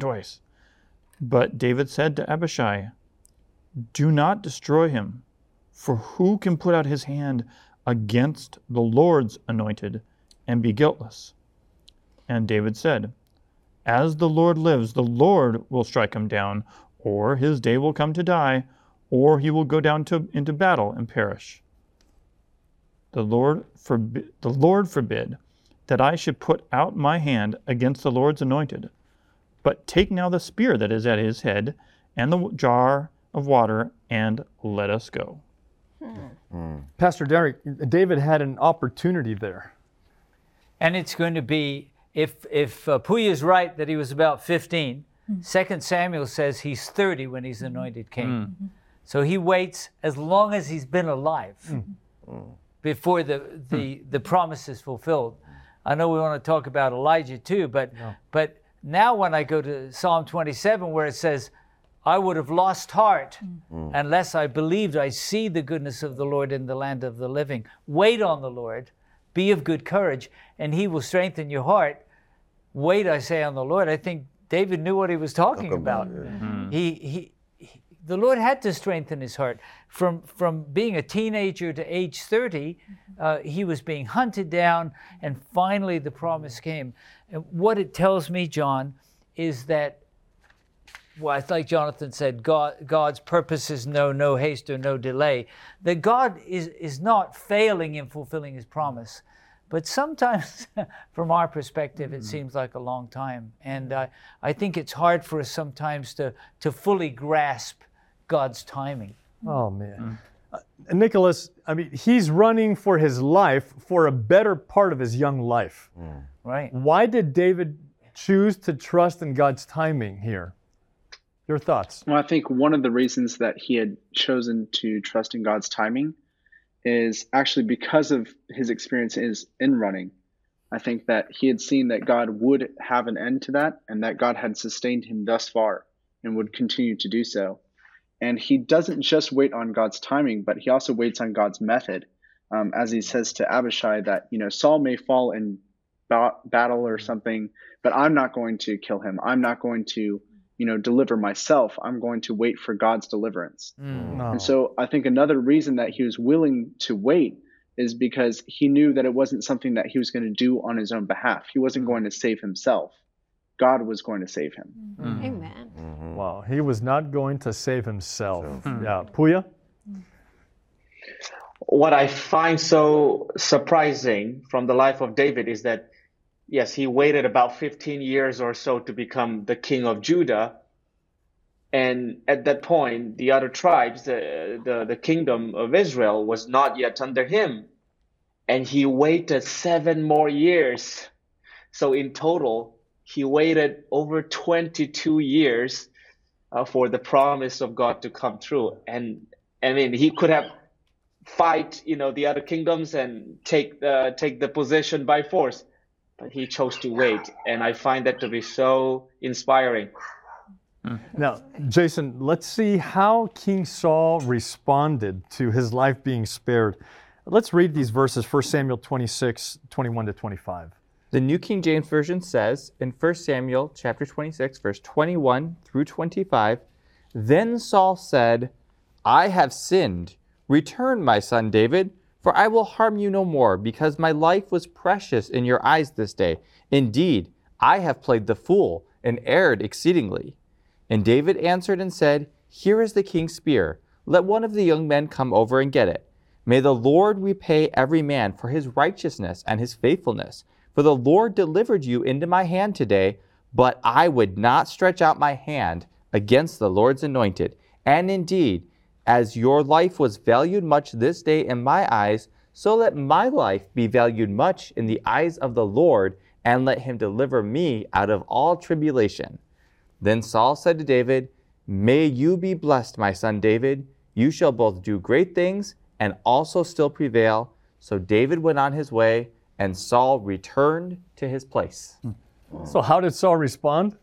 But David said to Abishai, "Do not destroy him, for who can put out his hand against the Lord's anointed and be guiltless?" And David said, "As the Lord lives, the Lord will strike him down, or his day will come to die, or he will go down into battle and perish. The Lord forbid that I should put out my hand against the Lord's anointed. But take now the spear that is at his head and the jar of water, and let us go." Pastor Derek, David had an opportunity there. And it's going to be, if Puya is right that he was about 15, 2 Samuel says he's 30 when he's anointed king. So he waits as long as he's been alive before the promise is fulfilled. I know we want to talk about Elijah too, but now when I go to Psalm 27 where it says, "I would have lost heart unless I believed I see the goodness of the Lord in the land of the living." Wait on the Lord, be of good courage, and he will strengthen your heart. Wait, I say, on the Lord. I think David knew what he was talking about. The Lord had to strengthen his heart. From being a teenager to age 30, he was being hunted down, and finally the promise came. And what it tells me, John, is that, well, it's like Jonathan said, God's purposes know no haste or no delay. That God is not failing in fulfilling his promise. But sometimes, from our perspective, it seems like a long time. And I think it's hard for us sometimes to fully grasp God's timing. Oh, man. Nicholas, I mean, he's running for his life for a better part of his young life. Right. Why did David choose to trust in God's timing here? Your thoughts? Well, I think one of the reasons that he had chosen to trust in God's timing is actually because of his experiences in running. I think that he had seen that God would have an end to that, and that God had sustained him thus far and would continue to do so. And he doesn't just wait on God's timing, but he also waits on God's method. As he says to Abishai that, Saul may fall in battle or something, but I'm not going to kill him. I'm not going to, deliver myself. I'm going to wait for God's deliverance. And so I think another reason that he was willing to wait is because he knew that it wasn't something that he was going to do on his own behalf. He wasn't going to save himself. God was going to save him. Amen. Wow, he was not going to save himself. Yeah, Puya? What I find so surprising from the life of David is that, yes, he waited about 15 years or so to become the king of Judah. And at that point, the other tribes, the kingdom of Israel, was not yet under him. And he waited 7 more years. So in total, he waited over 22 years for the promise of God to come true. And I mean, he could have fight, the other kingdoms and take the position by force, but he chose to wait. And I find that to be so inspiring. Now, Jason, let's see how King Saul responded to his life being spared. Let's read these verses, 1 Samuel 26, 21 to 25. The New King James Version says in 1 Samuel chapter 26, verse 21 through 25, Then Saul said, I have sinned. Return, my son David, for I will harm you no more, because my life was precious in your eyes this day. Indeed, I have played the fool and erred exceedingly. And David answered and said, Here is the king's spear. Let one of the young men come over and get it. May the Lord repay every man for his righteousness and his faithfulness. For the Lord delivered you into my hand today, but I would not stretch out my hand against the Lord's anointed. And indeed, as your life was valued much this day in my eyes, so let my life be valued much in the eyes of the Lord, and let him deliver me out of all tribulation. Then Saul said to David, May you be blessed, my son David. You shall both do great things and also still prevail. So David went on his way, and Saul returned to his place. So how did Saul respond?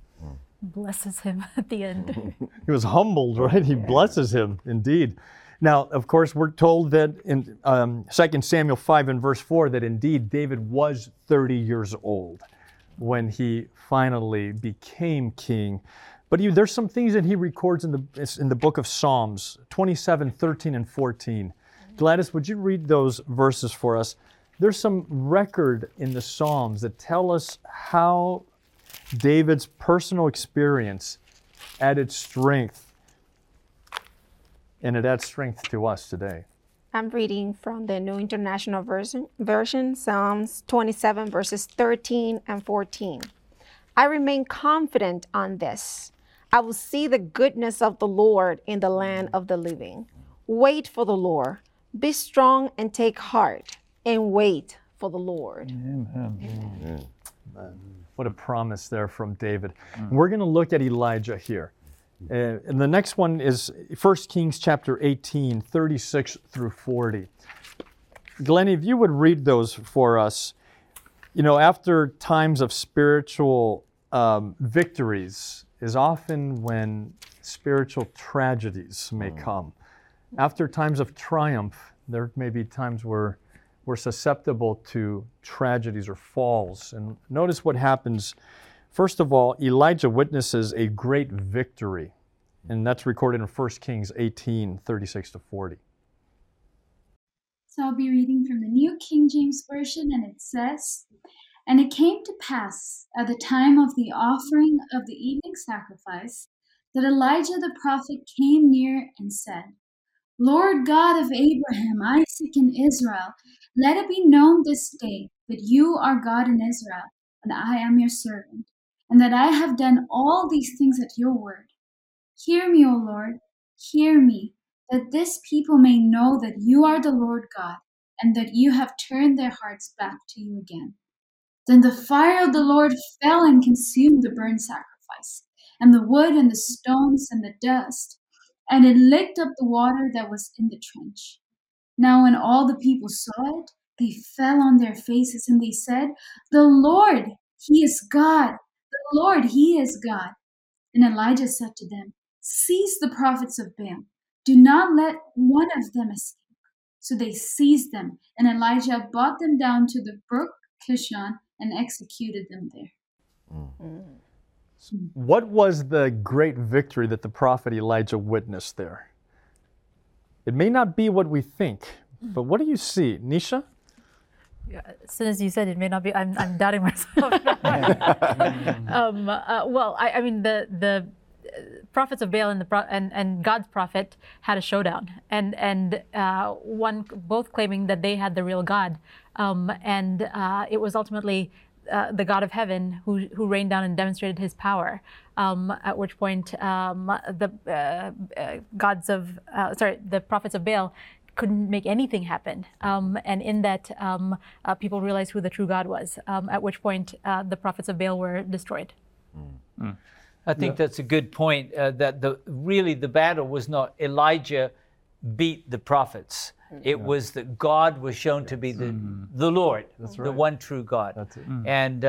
Blesses him at the end. He was humbled, right? He blesses him, indeed. Now, of course, we're told that in 2 Samuel 5 and verse 4 that indeed David was 30 years old when he finally became king. But there's some things that he records in the book of Psalms, 27, 13, and 14. Gladys, would you read those verses for us? There's some record in the Psalms that tell us how David's personal experience added strength, and it adds strength to us today. I'm reading from the New International Version, Psalms 27, verses 13 and 14. I remain confident on this. I will see the goodness of the Lord in the land of the living. Wait for the Lord. Be strong and take heart, and wait for the Lord. Amen. What a promise there from David. We're going to look at Elijah here. And the next one is 1 Kings chapter 18, 36 through 40. Glennie, if you would read those for us. After times of spiritual victories is often when spiritual tragedies may come. After times of triumph, there may be times where we're susceptible to tragedies or falls. And notice what happens. First of all, Elijah witnesses a great victory. And that's recorded in 1 Kings 18, 36 to 40. So I'll be reading from the New King James Version, and it says, And it came to pass at the time of the offering of the evening sacrifice that Elijah the prophet came near and said, Lord God of Abraham, Isaac, and Israel, let it be known this day that you are God in Israel, and I am your servant, and that I have done all these things at your word. Hear me, O Lord, hear me, that this people may know that you are the Lord God, and that you have turned their hearts back to you again. Then the fire of the Lord fell and consumed the burnt sacrifice, and the wood and the stones and the dust, and it licked up the water that was in the trench. Now when all the people saw it, they fell on their faces, and they said, "The Lord, He is God! The Lord, He is God!" And Elijah said to them, "Seize the prophets of Baal. Do not let one of them escape." So they seized them, and Elijah brought them down to the brook Kishon and executed them there. What was the great victory that the prophet Elijah witnessed there? It may not be what we think, but what do you see? Nisha? As soon as you said it may not be, I'm doubting myself. Well, I mean, the prophets of Baal and God's prophet had a showdown, and both claiming that they had the real God, and it was ultimately the God of heaven who rained down and demonstrated His power. At which point, the prophets of Baal couldn't make anything happen, and in that, people realized who the true God was. At which point, the prophets of Baal were destroyed. I think that's a good point. That the battle was not Elijah beat the prophets. It was that God was shown to be the Lord, the one true God. That's it. And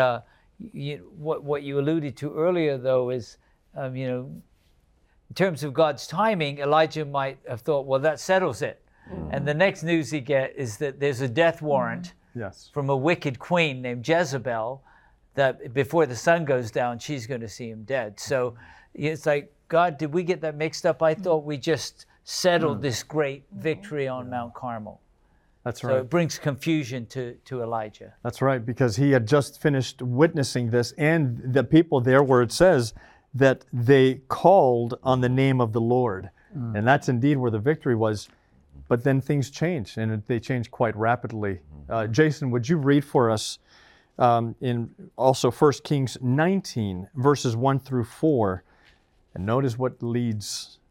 what you alluded to earlier, though, is in terms of God's timing, Elijah might have thought, well, that settles it. And the next news he gets is that there's a death warrant from a wicked queen named Jezebel, that before the sun goes down, she's going to see him dead. So it's like, God, did we get that mixed up? I thought we just settled this great victory on Mount Carmel. That's right. So it brings confusion to Elijah. That's right, because he had just finished witnessing this, and the people there, where it says that they called on the name of the Lord. And that's indeed where the victory was. But then things changed, and they changed quite rapidly. Jason, would you read for us in also 1 Kings 19, verses 1 through 4, and notice what leads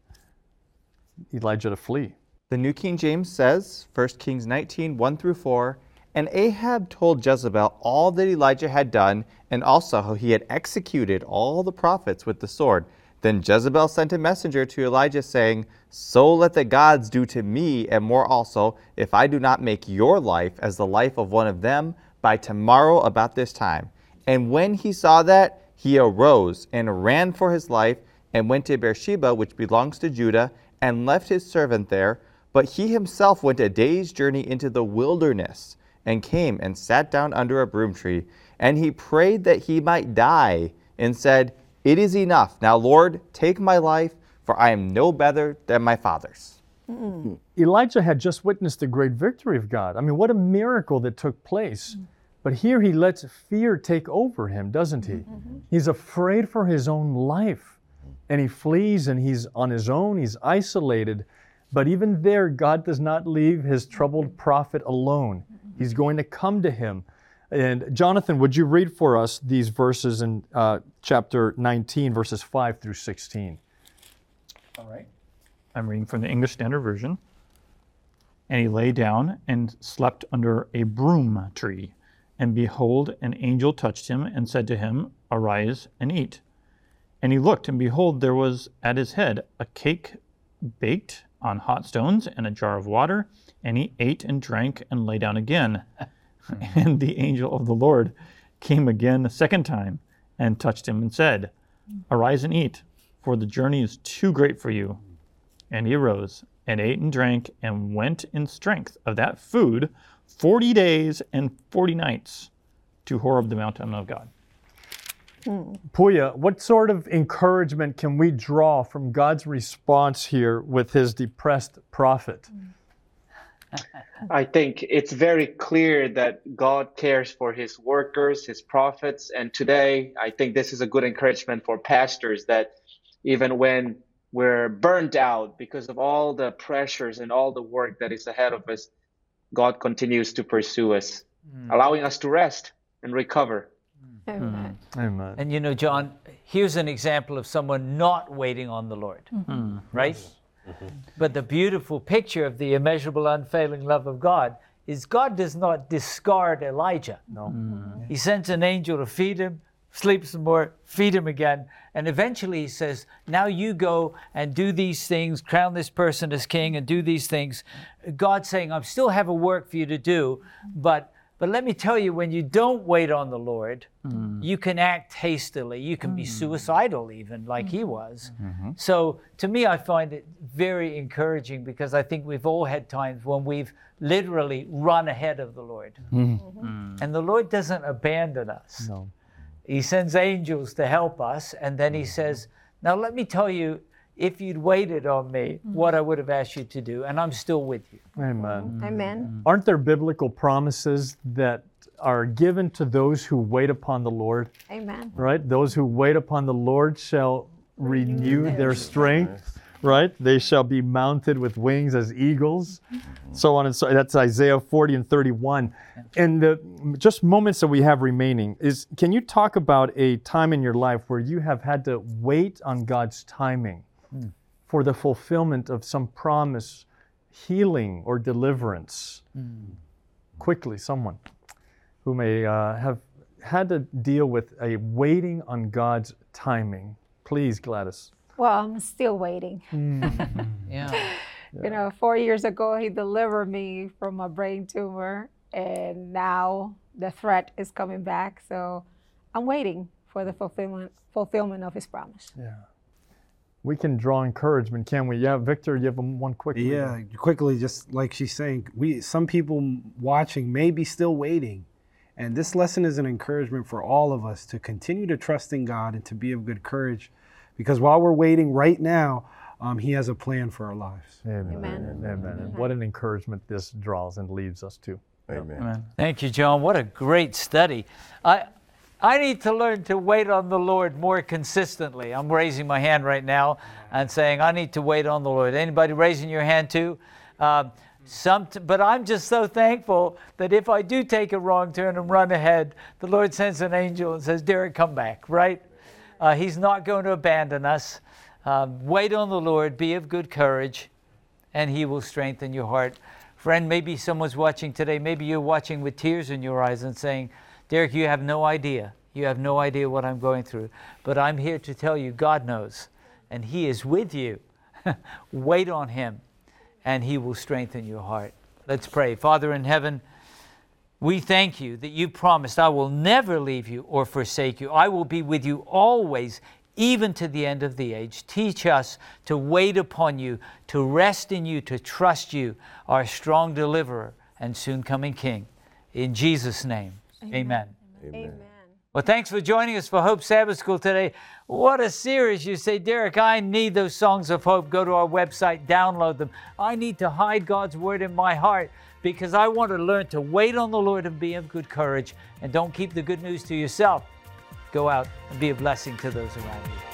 Elijah to flee. The New King James says, 1 Kings 19, 1 through 4, "And Ahab told Jezebel all that Elijah had done, and also how he had executed all the prophets with the sword. Then Jezebel sent a messenger to Elijah, saying, So let the gods do to me, and more also, if I do not make your life as the life of one of them by tomorrow about this time. And when he saw that, he arose and ran for his life, and went to Beersheba, which belongs to Judah, and left his servant there. But he himself went a day's journey into the wilderness, and came and sat down under a broom tree. And he prayed that he might die, and said, It is enough. Now, Lord, take my life, for I am no better than my fathers." Elijah had just witnessed the great victory of God. I mean, what a miracle that took place. But here he lets fear take over him, doesn't he? He's afraid for his own life. And he flees, and he's on his own, he's isolated. But even there, God does not leave his troubled prophet alone. He's going to come to him. And Jonathan, would you read for us these verses in chapter 19, verses 5 through 16? All right. I'm reading from the English Standard Version. "And he lay down and slept under a broom tree. And behold, an angel touched him and said to him, Arise and eat. And he looked, and behold, there was at his head a cake baked on hot stones and a jar of water. And he ate and drank and lay down again. And the angel of the Lord came again a second time and touched him and said, Arise and eat, for the journey is too great for you. And he arose and ate and drank and went in strength of that food 40 days and 40 nights to Horeb, the mountain of God." Puya, what sort of encouragement can we draw from God's response here with his depressed prophet? I think it's very clear that God cares for his workers, his prophets. And today, I think this is a good encouragement for pastors, that even when we're burnt out because of all the pressures and all the work that is ahead of us, God continues to pursue us, allowing us to rest and recover. Amen. Amen. And John, here's an example of someone not waiting on the Lord, right? But the beautiful picture of the immeasurable, unfailing love of God is God does not discard Elijah. No. He sends an angel to feed him, sleep some more, feed him again. And eventually he says, now you go and do these things, crown this person as king and do these things. God's saying, I still have a work for you to do, but let me tell you, when you don't wait on the Lord, you can act hastily. You can be suicidal even, like he was. So to me, I find it very encouraging because I think we've all had times when we've literally run ahead of the Lord. And the Lord doesn't abandon us. No. He sends angels to help us, and then he says, now let me tell you, if you'd waited on me, what I would have asked you to do, and I'm still with you. Amen. Amen. Aren't there biblical promises that are given to those who wait upon the Lord? Amen. Right? Those who wait upon the Lord shall renew their strength. Right? They shall be mounted with wings as eagles. So on and so. That's Isaiah 40 and 31. And the just moments that we have remaining can you talk about a time in your life where you have had to wait on God's timing for the fulfillment of some promise, healing or deliverance? Quickly, someone who may have had to deal with a waiting on God's timing. Please, Gladys. Well, I'm still waiting. You know, 4 years ago, he delivered me from a brain tumor, and now the threat is coming back. So I'm waiting for the fulfillment of his promise. Yeah. We can draw encouragement, can we? Yeah, Victor, you have one quickly. Yeah, quickly, just like she's saying, some people watching may be still waiting. And this lesson is an encouragement for all of us to continue to trust in God and to be of good courage. Because while we're waiting right now, he has a plan for our lives. Amen. Amen. Amen. What an encouragement this draws and leads us to. Amen. Thank you, John. What a great study. I need to learn to wait on the Lord more consistently. I'm raising my hand right now and saying, I need to wait on the Lord. Anybody raising your hand too? But I'm just so thankful that if I do take a wrong turn and run ahead, the Lord sends an angel and says, Derek, come back, right? He's not going to abandon us. Wait on the Lord, be of good courage, and he will strengthen your heart. Friend, maybe someone's watching today. Maybe you're watching with tears in your eyes and saying, Derek, you have no idea. You have no idea what I'm going through. But I'm here to tell you, God knows, and he is with you. Wait on him, and he will strengthen your heart. Let's pray. Father in heaven, we thank you that you promised, I will never leave you or forsake you. I will be with you always, even to the end of the age. Teach us to wait upon you, to rest in you, to trust you, our strong deliverer and soon coming King. In Jesus' name, amen. Amen. Well, thanks for joining us for Hope Sabbath School today. What a series. You say, Derek, I need those songs of hope. Go to our website, download them. I need to hide God's word in my heart because I want to learn to wait on the Lord and be of good courage. And don't keep the good news to yourself. Go out and be a blessing to those around you.